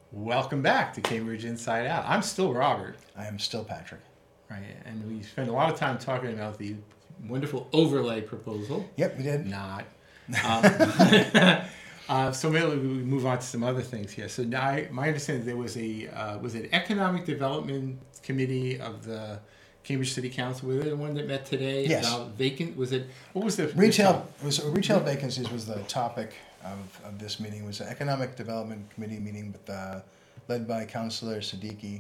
Welcome back to Cambridge Inside Out. I'm still Robert. I am still Patrick. Right, and we spent a lot of time talking about the wonderful overlay proposal. Yep, we did. Not. So maybe we move on to some other things here. So now my understanding there was an economic development committee of the Cambridge City Council. Was it the one that met today? Yes. About what was the Retail vacancies was the topic of this meeting. It was an economic development committee meeting with led by Councillor Siddiqui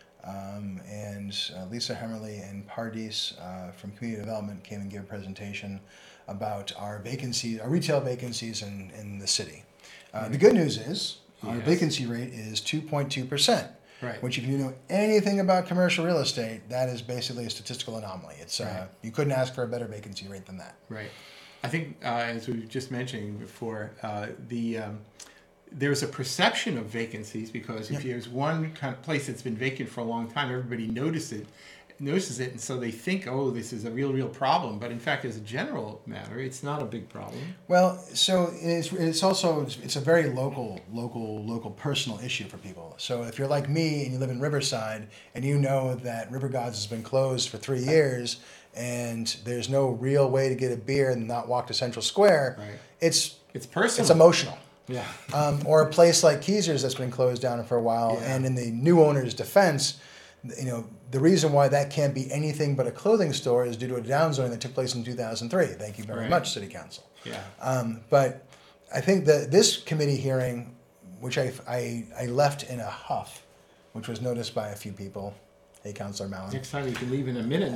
and Lisa Hemmerly and Pardis from Community Development came and gave a presentation about our retail vacancies in the city. The good news is our vacancy rate is 2.2%. Right. Which, if you know anything about commercial real estate, that is basically a statistical anomaly. It's right. You couldn't ask for a better vacancy rate than that. Right. I think, as we were just mentioning before, there's a perception of vacancies because if there's one kind of place that's been vacant for a long time, everybody notices it, and so they think, oh, this is a real problem. But in fact, as a general matter, it's not a big problem. Well, so it's also a very local personal issue for people. So if you're like me and you live in Riverside and you know that River Gods has been closed for 3 years and there's no real way to get a beer and not walk to Central Square, right. It's personal. It's emotional. Yeah. Or a place like Keezer's that's been closed down for a while, and in the new owner's defense, the reason why that can't be anything but a clothing store is due to a downzoning that took place in 2003. Thank you very much, City Council. Yeah. But I think that this committee hearing, which I left in a huff, which was noticed by a few people. Hey, Councillor Mallon. Next time you can leave in a minute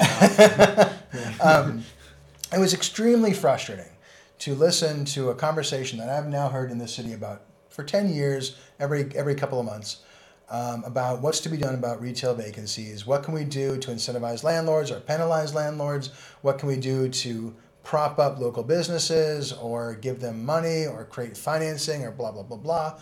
now. It was extremely frustrating to listen to a conversation that I've now heard in this city for 10 years, every couple of months, about what's to be done about retail vacancies. What can we do to incentivize landlords or penalize landlords? What can we do to prop up local businesses or give them money or create financing or blah, blah, blah, blah.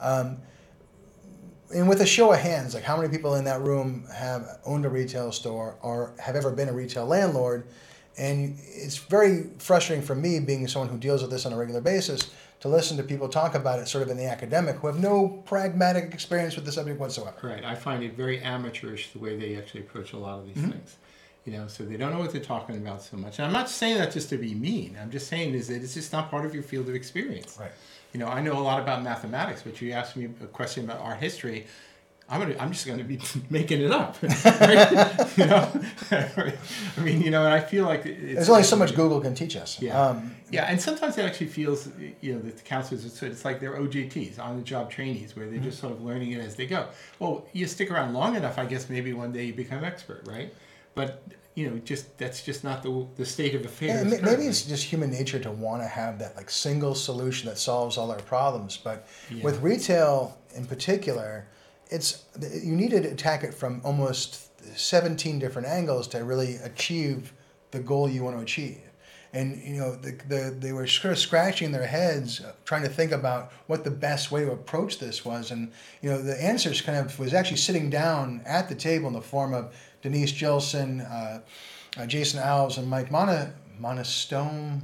And with a show of hands, like how many people in that room have owned a retail store or have ever been a retail landlord? And it's very frustrating for me, being someone who deals with this on a regular basis, to listen to people talk about it sort of in the academic who have no pragmatic experience with the subject whatsoever. Right. I find it very amateurish the way they actually approach a lot of these things. So they don't know what they're talking about so much. And I'm not saying that just to be mean. I'm just saying is that it's just not part of your field of experience. Right. I know a lot about mathematics, but you asked me a question about art history. I'm just going to be making it up. Right? I mean, and I feel like there's only so much Google can teach us. Yeah. And sometimes it actually feels, that the counselors, it's like they're OJTs, on-the-job trainees, where they're just sort of learning it as they go. Well, you stick around long enough, I guess maybe one day you become expert, right? But that's just not the state of affairs. Yeah, maybe it's just human nature to want to have that like single solution that solves all our problems. But with retail in particular, you need to attack it from almost 17 different angles to really achieve the goal you want to achieve. And they were sort of scratching their heads trying to think about what the best way to approach this was. And the answers kind of was actually sitting down at the table in the form of Denise Gilson, Jason Alves, and Mike Monastome,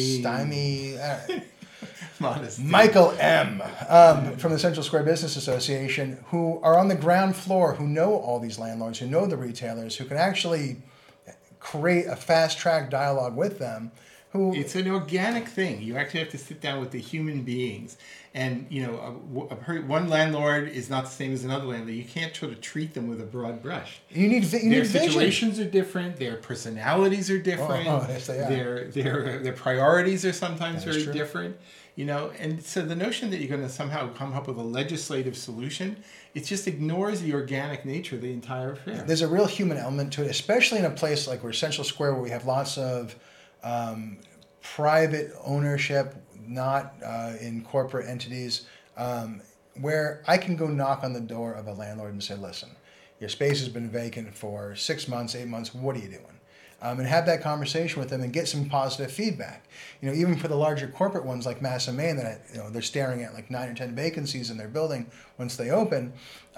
Michael M. From the Central Square Business Association, who are on the ground floor, who know all these landlords, who know the retailers, who can actually create a fast-track dialogue with them. It's an organic thing. You actually have to sit down with the human beings. And, one landlord is not the same as another landlord. You can't sort of treat them with a broad brush. Their situations are different. Their personalities are different. Yes, they are. Their priorities are sometimes very different. And so the notion that you're going to somehow come up with a legislative solution, it just ignores the organic nature of the entire affair. There's a real human element to it, especially in a place like Central Square, where we have lots of private ownership, not in corporate entities, where I can go knock on the door of a landlord and say, listen, your space has been vacant for 6 months, 8 months, what are you doing? And have that conversation with them and get some positive feedback. Even for the larger corporate ones like Mass and Main, that they're staring at like 9 or 10 vacancies in their building once they open.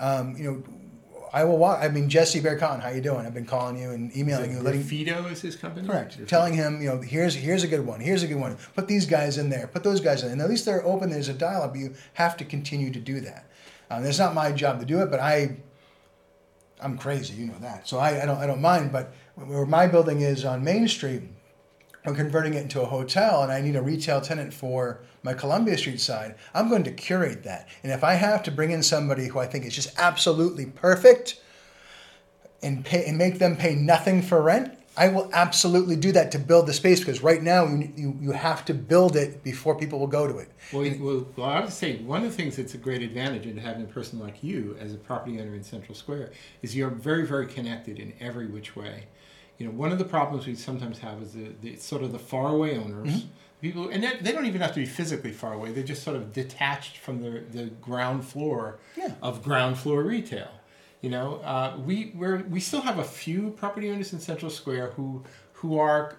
I will walk. Jesse Bear Cotton, how you doing? I've been calling you and emailing you. Fido is his company? Correct. Telling him, here's a good one. Here's a good one. Put these guys in there. Put those guys in. And at least they're open. There's a dialogue, but you have to continue to do that. It's not my job to do it, but I'm crazy, you know that. So I don't mind. But where my building is on Main Street, I'm converting it into a hotel, and I need a retail tenant for my Columbia Street side. I'm going to curate that, and if I have to bring in somebody who I think is just absolutely perfect, and make them pay nothing for rent, I will absolutely do that to build the space, because right now you have to build it before people will go to it. Well, I would say one of the things that's a great advantage in having a person like you as a property owner in Central Square is you're very, very connected in every which way. You know, one of the problems we sometimes have is the sort of the faraway owners, people, and they don't even have to be physically far away. They're just sort of detached from the ground floor of ground floor retail. You know, we still have a few property owners in Central Square who are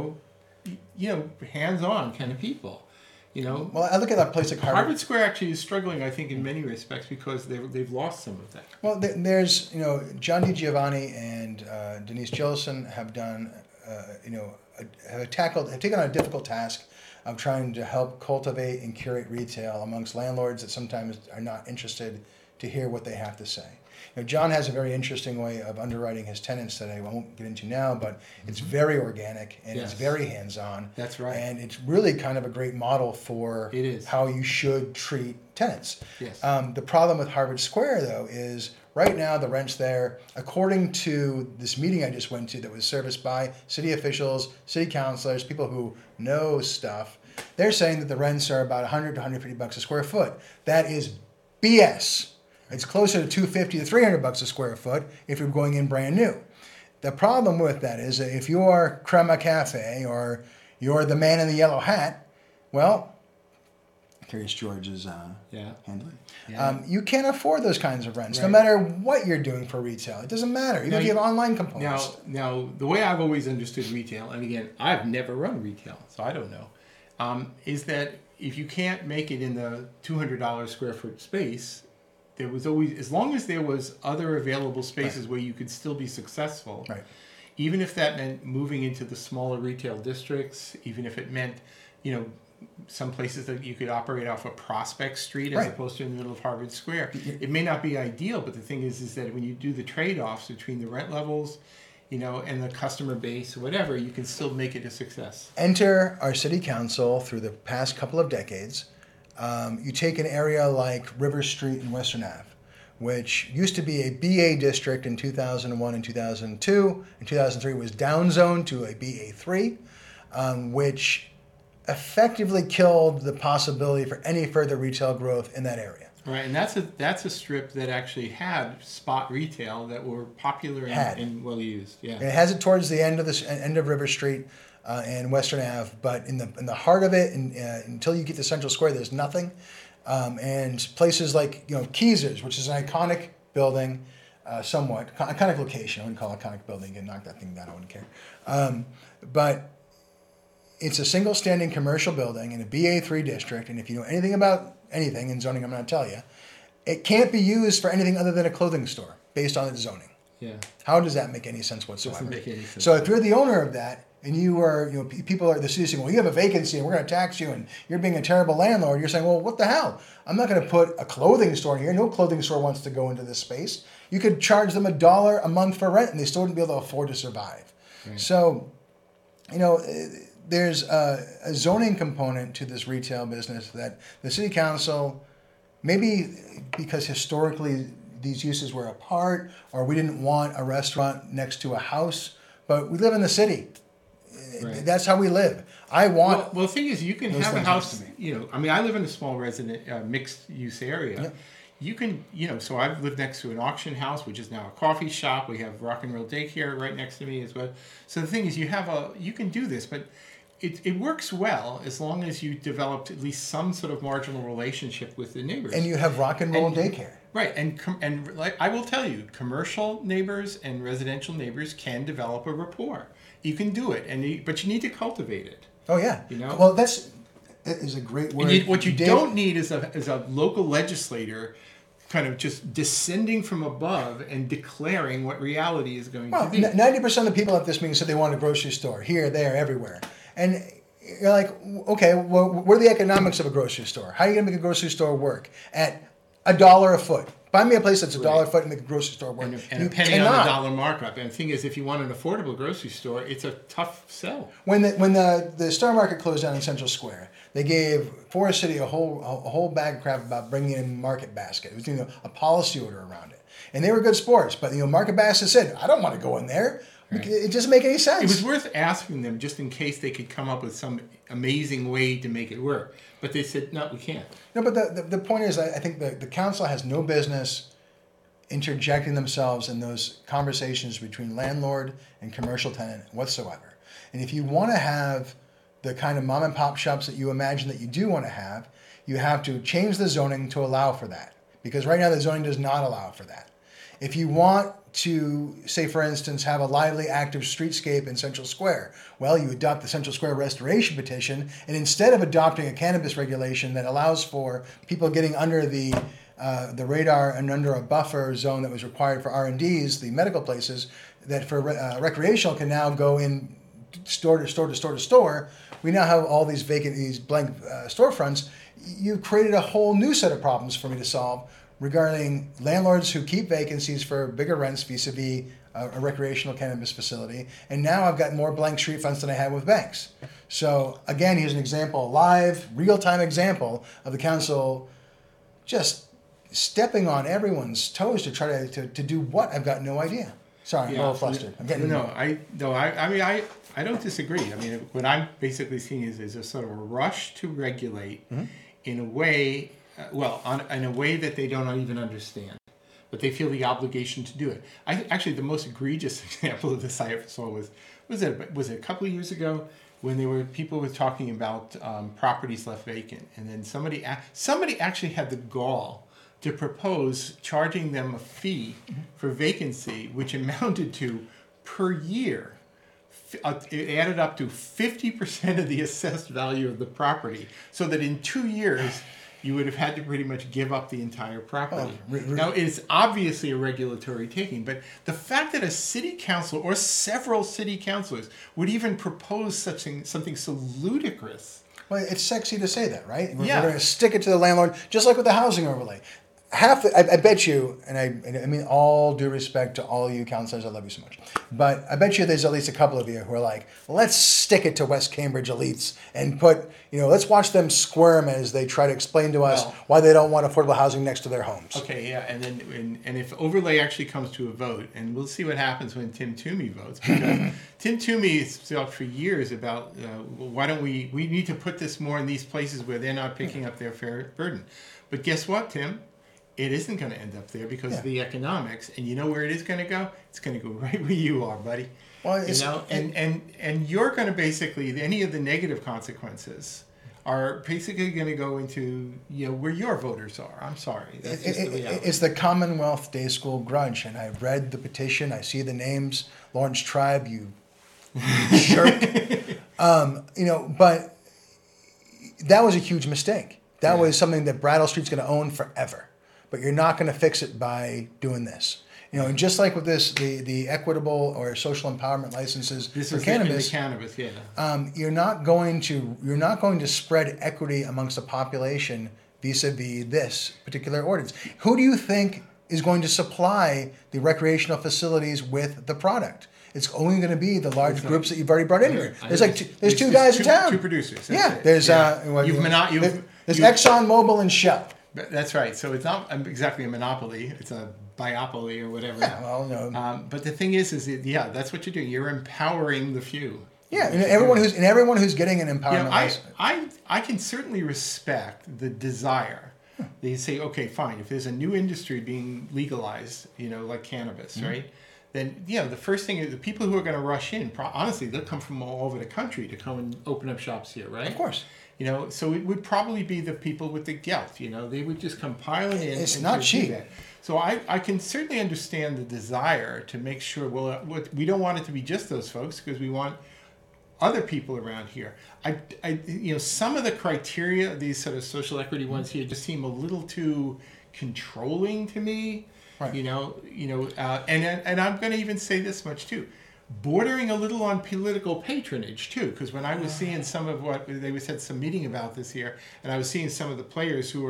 hands-on kind of people. You know, well, I look at that place like Harvard Square actually is struggling, I think, in many respects because they've lost some of that. Well, there's John DiGiovanni and Denise Jillison have done have taken on a difficult task of trying to help cultivate and curate retail amongst landlords that sometimes are not interested to hear what they have to say. John has a very interesting way of underwriting his tenants that I won't get into now, but it's very organic and it's very hands-on. That's right. And it's really kind of a great model for how you should treat tenants. Yes. The problem with Harvard Square, though, is right now the rents there, according to this meeting I just went to that was serviced by city officials, city councilors, people who know stuff, they're saying that the rents are about $100 to $150 a square foot. That is BS. It's closer to $250 to $300 a square foot if you're going in brand new. The problem with that is that if you're Crema Cafe or you're the man in the yellow hat, well, Curious George is handling. Yeah. You can't afford those kinds of rents, no matter what you're doing for retail. It doesn't matter, even if you have online components. Now, the way I've always understood retail, and again, I've never run retail, so I don't know, is that if you can't make it in the $200 square foot space, there was always, as long as there was other available spaces where you could still be successful, even if that meant moving into the smaller retail districts, even if it meant, some places that you could operate off of Prospect Street as opposed to in the middle of Harvard Square. It may not be ideal, but the thing is that when you do the trade-offs between the rent levels, and the customer base, or whatever, you can still make it a success. Enter our city council through the past couple of decades. You take an area like River Street and Western Ave, which used to be a BA district in 2001 and 2002. In 2003, it was downzoned to a BA3, which effectively killed the possibility for any further retail growth in that area. Right, and that's a strip that actually had spot retail that were popular and well used. Yeah, and it has it towards the end of River Street and Western Ave, but in the heart of it, until you get to Central Square, there's nothing. And places like Keezer's, which is an iconic building, somewhat iconic location. I wouldn't call it iconic building. You can knock that thing down. I wouldn't care. But it's a single standing commercial building in a BA3 district, and if you know anything about anything in zoning, I'm going to tell you, it can't be used for anything other than a clothing store based on its zoning. Yeah. How does that make any sense whatsoever? Doesn't make any sense. So if you're the owner of that, and you are, people are the city saying, well, you have a vacancy and we're going to tax you and you're being a terrible landlord. You're saying, well, what the hell? I'm not going to put a clothing store in here. No clothing store wants to go into this space. You could charge them $1 a month for rent and they still wouldn't be able to afford to survive. Right. So, there's a zoning component to this retail business that the city council, maybe because historically these uses were apart or we didn't want a restaurant next to a house, but we live in the city. Right. That's how we live. Well, the thing is, you can have a house. I live in a small resident mixed use area. Yep. You can, so I've lived next to an auction house, which is now a coffee shop. We have Rock and Roll Daycare right next to me as well. So the thing is, you can do this, but it works well as long as you developed at least some sort of marginal relationship with the neighbors. And you have Rock and Roll Daycare. Right, and like I will tell you, commercial neighbors and residential neighbors can develop a rapport. You can do it, but you need to cultivate it. Oh yeah. Well, that is a great word. What you don't need is a local legislator kind of just descending from above and declaring what reality is going to be. 90% of the people at this meeting said they want a grocery store here, there, everywhere, and you're like, okay, well, what are the economics of a grocery store? How are you going to make a grocery store work at $1 a foot. Find me a place that's $1 a foot in the grocery store. And a penny on a dollar markup. And the thing is, if you want an affordable grocery store, it's a tough sell. When the Star Market closed down in Central Square, they gave Forest City a whole bag of crap about bringing in Market Basket. It was a policy order around it, and they were good sports. But Market Basket said, "I don't want to go in there. Right. It doesn't make any sense." It was worth asking them just in case they could come up with some amazing way to make it work. But they said, "No, we can't." No, but the point is, I think the council has no business interjecting themselves in those conversations between landlord and commercial tenant whatsoever. And if you want to have the kind of mom and pop shops that you imagine that you do want to have, you have to change the zoning to allow for that. Because right now the zoning does not allow for that. If you want to, say for instance, have a lively, active streetscape in Central Square, well, you adopt the Central Square Restoration Petition, and instead of adopting a cannabis regulation that allows for people getting under the radar and under a buffer zone that was required for R&Ds, the medical places, that for recreational can now go in store to store to store to store. We now have all these blank storefronts. You created a whole new set of problems for me to solve regarding landlords who keep vacancies for bigger rents vis-a-vis a recreational cannabis facility. And now I've got more blank street fronts than I had with banks. So again, here's an example, a live, real-time example of the council just stepping on everyone's toes to try to do what? I've got no idea. Sorry, I'm a little flustered. I'm getting I don't disagree. I mean, what I'm basically seeing is a sort of a rush to regulate in a way, in a way that they don't even understand, but they feel the obligation to do it. Actually, the most egregious example of this I ever saw was it a couple of years ago when people were talking about properties left vacant, and then somebody actually had the gall to propose charging them a fee for vacancy, which amounted to, per year, it added up to 50% of the assessed value of the property, so that in 2 years, you would have had to pretty much give up the entire property. Now, it's obviously a regulatory taking, but the fact that a city council or several city councilors would even propose something so ludicrous. Well, it's sexy to say that, right? We're going to stick it to the landlord, just like with the housing overlay. I bet you, and I mean all due respect to all you counselors, I love you so much, but I bet you there's at least a couple of you who are like, let's stick it to West Cambridge elites and let's watch them squirm as they try to explain to us why they don't want affordable housing next to their homes. Okay, yeah, and if overlay actually comes to a vote, and we'll see what happens when Tim Toomey votes, because Tim Toomey has talked for years about why don't we need to put this more in these places where they're not picking up their fair burden. But guess what, Tim? It isn't going to end up there because of the economics, and you know where it is going to go? It's going to go right where you are, buddy. Well, and you're going to basically, any of the negative consequences are basically going to go into where your voters are. I'm sorry, that's just the reality. It's the Commonwealth Day School grudge, and I've read the petition. I see the names, Lawrence Tribe, you jerk. But that was a huge mistake. That was something that Brattle Street's going to own forever. But you're not going to fix it by doing this. And just like with this, the equitable or social empowerment licenses for cannabis, you're not going to spread equity amongst the population vis-a-vis this particular ordinance. Who do you think is going to supply the recreational facilities with the product? It's only going to be the large groups that you've already brought in here. There's two guys in town. Two producers. There's ExxonMobil and Shell. That's right. So it's not exactly a monopoly. It's a biopoly or whatever. Yeah, well, no. But the thing is that's what you're doing. You're empowering the few. Yeah, everyone who's getting an empowerment license. I can certainly respect the desire. They say, okay, fine. If there's a new industry being legalized, like cannabis, right? Then the first thing is the people who are going to rush in. Honestly, they'll come from all over the country to come and open up shops here, right? Of course. So it would probably be the people with the gelt. They would just come piling in. It's not cheap. So I can certainly understand the desire to make sure. Well, we don't want it to be just those folks because we want other people around here. Some of the criteria, these sort of social equity ones here, just seem a little too controlling to me. Right. And I'm going to even say this much too. Bordering a little on political patronage too, because when I was seeing some of what they had some meeting about this here, and I was seeing some of the players who were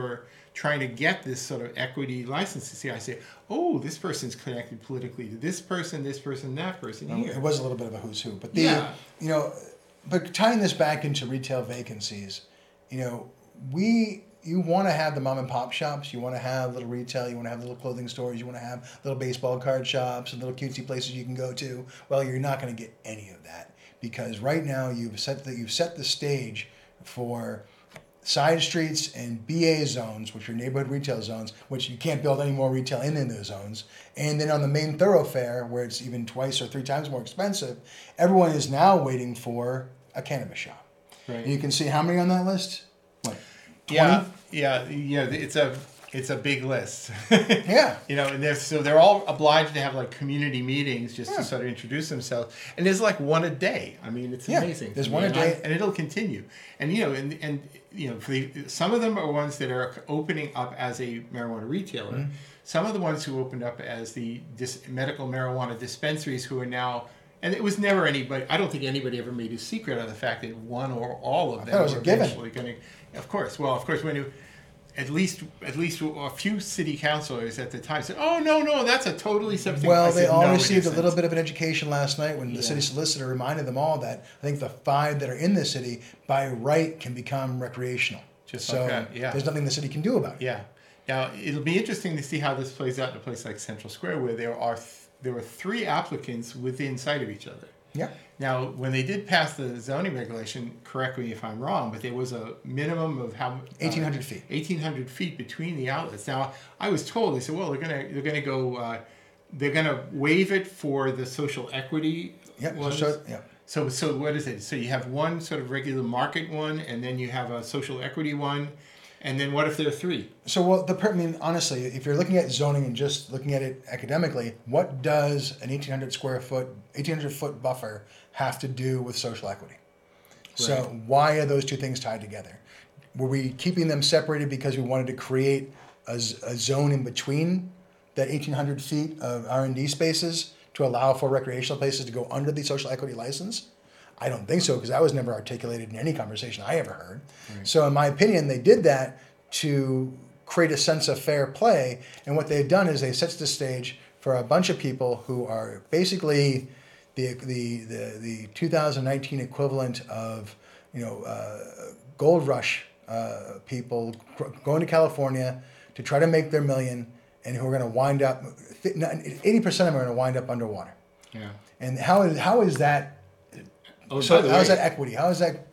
trying to get this sort of equity license to see. I say, oh, this person's connected politically to this person, that person here. It was a little bit of a who's who, but you know, but tying this back into retail vacancies, you know, you want to have the mom and pop shops, you want to have little retail, you want to have little clothing stores, you want to have little baseball card shops and little cutesy places you can go to. Well, you're not going to get any of that because right now you've set the stage for side streets and BA zones, which are neighborhood retail zones, which you can't build any more retail in those zones. And then on the main thoroughfare, where it's even twice or three times more expensive, everyone is now waiting for a cannabis shop. Right. And you can see how many on that list? What? 20? Yeah. It's a big list. Yeah. You know, and they're all obliged to have like community meetings just to sort of introduce themselves. And there's like one a day. I mean, it's amazing. There's one a day, and it'll continue. And you know, and you know, some of them are ones that are opening up as a marijuana retailer. Mm-hmm. Some of the ones who opened up as the medical marijuana dispensaries who are now. And it was never anybody. I don't think anybody ever made a secret of the fact that one or all of them were eventually going to. Of course, when you, at least a few city councilors at the time said, "Oh no, that's a totally separate thing." Well, they all received a little bit of an education last night when the city solicitor reminded them all that I think the 5 that are in the city by right can become recreational. There's nothing the city can do about it. Yeah. Now it'll be interesting to see how this plays out in a place like Central Square, where there were 3 applicants within sight of each other. Yeah. Now, when they did pass the zoning regulation, correct me if I'm wrong, but there was a minimum of how 1,800 feet. 1,800 feet between the outlets. Now, I was told, they said, well, they're gonna waive it for the social equity. Yep. So what is it? So you have one sort of regular market one, and then you have a social equity one. And then what if there are 3? So, honestly, if you're looking at zoning and just looking at it academically, what does an 1,800 foot buffer have to do with social equity? Right. So why are those 2 things tied together? Were we keeping them separated because we wanted to create a zone in between that 1,800 feet of R&D spaces to allow for recreational places to go under the social equity license? I don't think so, because that was never articulated in any conversation I ever heard. Right. So in my opinion, they did that to create a sense of fair play. And what they've done is they set the stage for a bunch of people who are basically the 2019 equivalent of, gold rush people going to California to try to make their million, and who are going to wind up, 80% of them are going to wind up underwater. Yeah. And how is that? So how is that equity? How is that?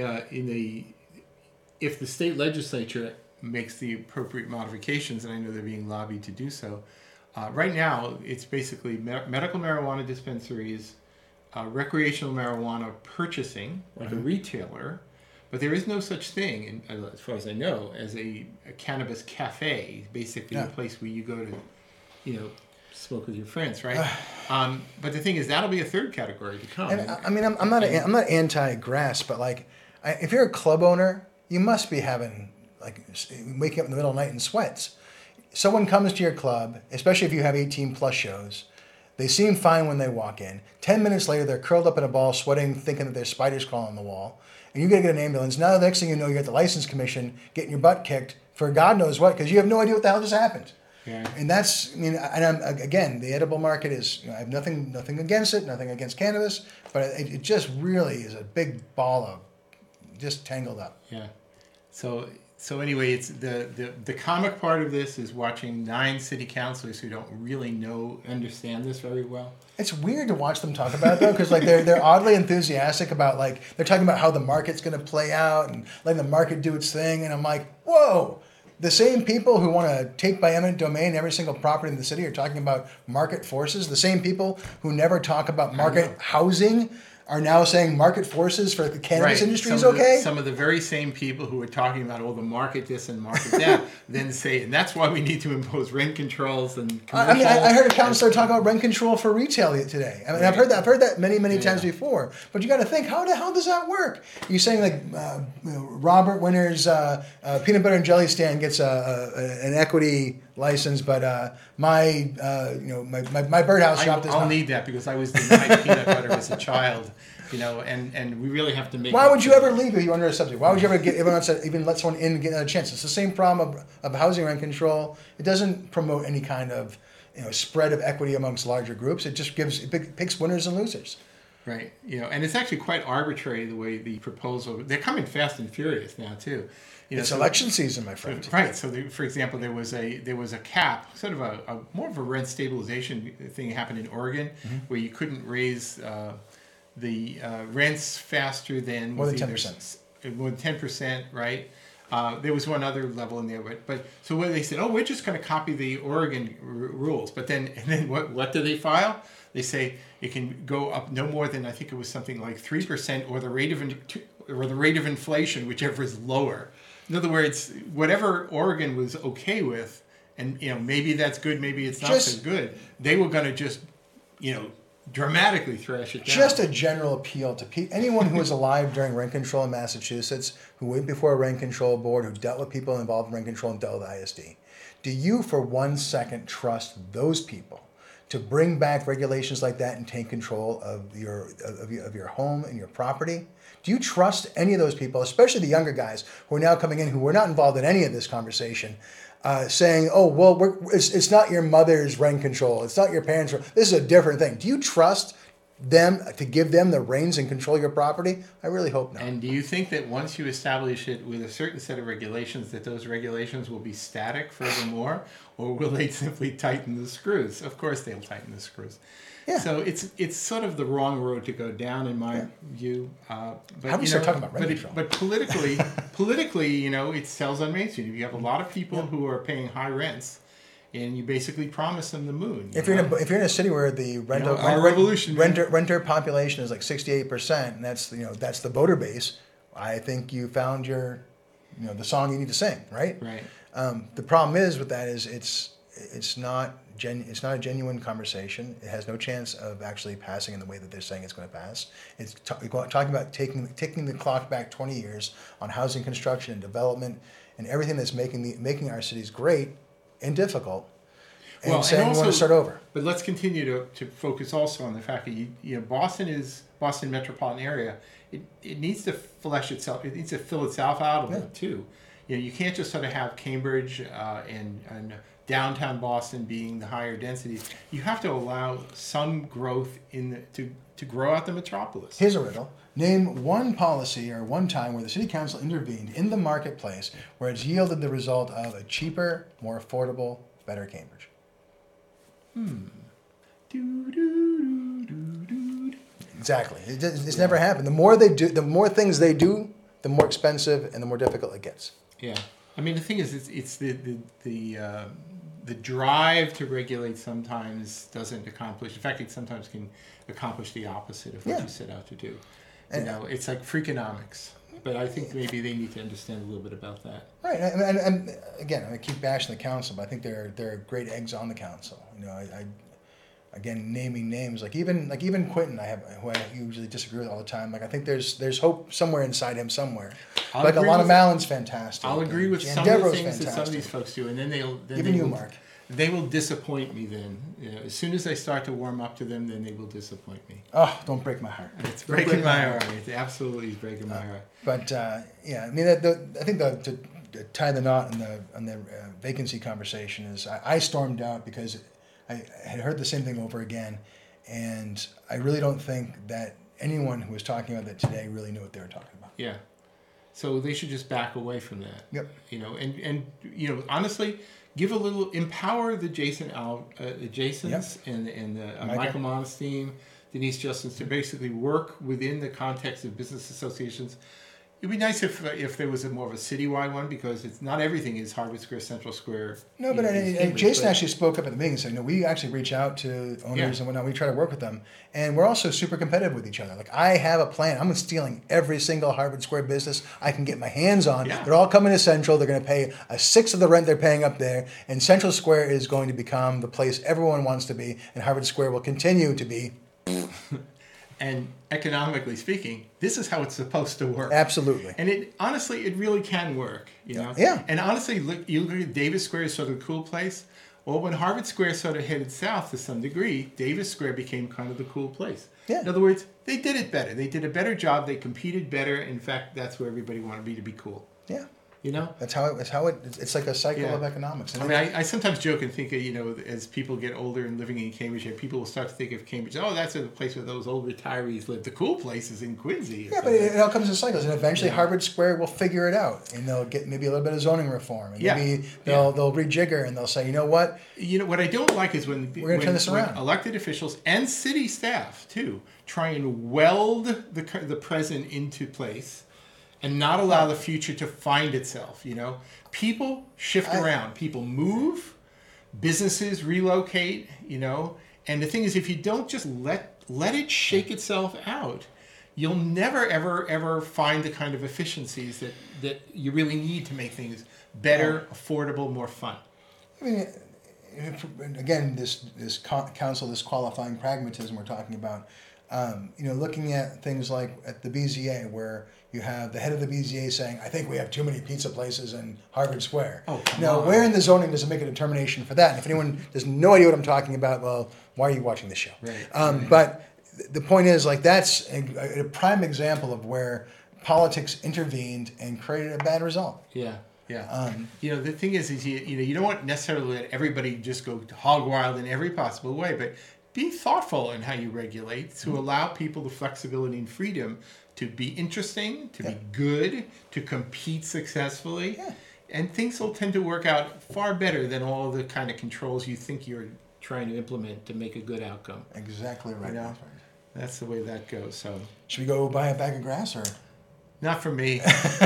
If the state legislature makes the appropriate modifications, and I know they're being lobbied to do so, right now it's basically medical marijuana dispensaries, recreational marijuana purchasing, like a retailer, but there is no such thing, as far as I know, as a cannabis cafe, basically a place where you go to, smoke with your friends, right? But the thing is, that'll be a third category to come. And I'm not anti-grass, but if you're a club owner, you must be waking up in the middle of the night in sweats. Someone comes to your club, especially if you have 18 plus shows. They seem fine when they walk in. 10 minutes later, they're curled up in a ball, sweating, thinking that there's spiders crawling on the wall. And you got to get an ambulance. Now, the next thing you know, you're at the license commission getting your butt kicked for God knows what, because you have no idea what the hell just happened. Yeah. And that's, again, the edible market is, I have nothing against it, nothing against cannabis, but it just really is a big ball of just tangled up. Yeah. So anyway, it's the comic part of this is watching 9 city councilors who don't really understand this very well. It's weird to watch them talk about it, though, because they're oddly enthusiastic about they're talking about how the market's going to play out and letting the market do its thing, and I'm like, whoa. The same people who want to take by eminent domain every single property in the city are talking about market forces. The same people who never talk about market housing are now saying market forces for the cannabis industry is okay. Some of the very same people who are talking about the market this and market that then say, and that's why we need to impose rent controls and commercial. I heard a councilor talk about rent control for retail today. I've heard that many times before. But you got to think, how the hell does that work? You're saying Robert Winter's peanut butter and jelly stand gets an equity license, but my birdhouse shop does not. I'll need that because I was denied peanut butter as a child. and we really have to make. Why would you ever leave if you're under a subsidy? Why would you ever even let someone in and get another chance? It's the same problem of housing rent control. It doesn't promote any kind of spread of equity amongst larger groups. It just picks winners and losers. Right. And it's actually quite arbitrary the way the proposal. They're coming fast and furious now too. It's election season, my friend. Right. So, for example, there was a cap, sort of a more of a rent stabilization thing happened in Oregon, where you couldn't raise the rents faster than more than 10%. More than 10%, right? There was one other level in there, but so what they said, we're just going to copy the Oregon rules. But then what do they file? They say it can go up no more than, I think it was something like 3%, or the rate of inflation, whichever is lower. In other words, whatever Oregon was okay with, and maybe that's good, maybe it's not so good. They were going to just dramatically thrash it down. Just a general appeal to anyone who was alive during rent control in Massachusetts, who went before a rent control board, who dealt with people involved in rent control and dealt with ISD. Do you for 1 second trust those people to bring back regulations like that and take control of your home and your property? Do you trust any of those people, especially the younger guys who are now coming in, who were not involved in any of this conversation, saying, it's not your mother's rent control, it's not your parents' this is a different thing. Do you trust them to give them the reins and control your property? I really hope not. And do you think that once you establish it with a certain set of regulations, that those regulations will be static furthermore, or will they simply tighten the screws? Of course they'll tighten the screws. Yeah. So it's sort of the wrong road to go down in my view. But, how do we start talking about rent control? But politically, it sells on Main Street. You have a lot of people who are paying high rents, and you basically promise them the moon. If you're in a city where the renter population is like 68%, and that's the voter base, I think you found the song you need to sing, right? Right. The problem is with that is it's not a genuine conversation. It has no chance of actually passing in the way that they're saying it's going to pass. It's talking about taking the clock back 20 years on housing construction and development and everything that's making our cities great and difficult, and saying we want to start over. But let's continue to focus also on the fact that Boston metropolitan area. It needs to flesh itself. It needs to fill itself out a bit too. You can't just sort of have Cambridge and downtown Boston being the higher density. You have to allow some growth to grow out the metropolis. Here's a riddle. Name one policy or one time where the city council intervened in the marketplace where it's yielded the result of a cheaper, more affordable, better Cambridge. Exactly. It's never happened. The more they do, the more things they do, the more expensive and the more difficult it gets. Yeah. I mean, the thing is, it's the drive to regulate sometimes doesn't accomplish. In fact, it sometimes can accomplish the opposite of what you set out to do. It's like Freakonomics. But I think maybe they need to understand a little bit about that. Right. And again, I keep bashing the council, but I think there are great eggs on the council. I again, naming names like even Quentin, who I usually disagree with all the time. Like I think there's hope somewhere inside him somewhere. Alana Malin's fantastic. I'll agree with some of the things that some of these folks do, and then Mark. They will disappoint me then. As soon as I start to warm up to them, then they will disappoint me. Oh, don't break my heart. It's breaking my heart. It absolutely is breaking my heart. But I mean, I think to tie the knot on the vacancy conversation is I stormed out because I had heard the same thing over again, and I really don't think that anyone who was talking about that today really knew what they were talking about. Yeah. So they should just back away from that. Yep. And honestly, give a little, empower the Jasons and the Michael Monstein, Denise Justins to basically work within the context of business associations. It'd be nice if there was more of a citywide one, because it's not everything is Harvard Square, Central Square. No, but Jason actually spoke up at the meeting and said, we actually reach out to owners and whatnot. We try to work with them. And we're also super competitive with each other. Like, I have a plan. I'm stealing every single Harvard Square business I can get my hands on. Yeah. They're all coming to Central. They're going to pay a sixth of the rent they're paying up there. And Central Square is going to become the place everyone wants to be. And Harvard Square will continue to be... And economically speaking, this is how it's supposed to work. Absolutely. And it honestly, it really can work. You know. Yeah. And honestly, you look at Davis Square is sort of a cool place. Well, when Harvard Square sort of headed south to some degree, Davis Square became kind of the cool place. Yeah. In other words, they did it better. They did a better job. They competed better. In fact, that's where everybody wanted to be cool. Yeah. You know? It's like a cycle of economics. I mean, I sometimes joke and think, as people get older and living in Cambridge, people will start to think of Cambridge, that's the place where those old retirees live. The cool place is in Quincy. Yeah, but it all comes in cycles, and eventually Harvard Square will figure it out, and they'll get maybe a little bit of zoning reform, and maybe they'll rejigger, and they'll say, you know what? What I don't like is when turn this around. Elected officials and city staff too try and weld the present into place and not allow the future to find itself. People shift around, people move, businesses relocate, and the thing is, if you don't just let it shake itself out, you'll never ever find the kind of efficiencies that you really need to make things better, affordable, more fun. I mean, again, this counsel, this qualifying pragmatism we're talking about, looking at things like at the BZA, where you have the head of the BZA saying, I think we have too many pizza places in Harvard Square. Oh, now, where in the zoning does it make a determination for that? And if anyone has no idea what I'm talking about, well, why are you watching this show? Right. But the point is, that's a prime example of where politics intervened and created a bad result. Yeah. Yeah. The thing is you don't want necessarily let everybody just go hog wild in every possible way, but be thoughtful in how you regulate to allow people the flexibility and freedom to be interesting, to be good, to compete successfully. Yeah. And things will tend to work out far better than all the kind of controls you think you're trying to implement to make a good outcome. Exactly right. That's the way that goes. So should we go buy a bag of grass or? Not for me.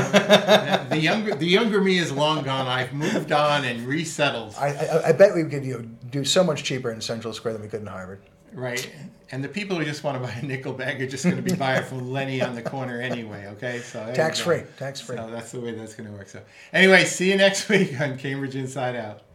The younger me is long gone. I've moved on and resettled. I bet we could do so much cheaper in Central Square than we could in Harvard. Right. And the people who just want to buy a nickel bag are just going to be buying from Lenny on the corner anyway, okay? So tax free. So that's the way that's going to work. So anyway, see you next week on Cambridge Inside Out.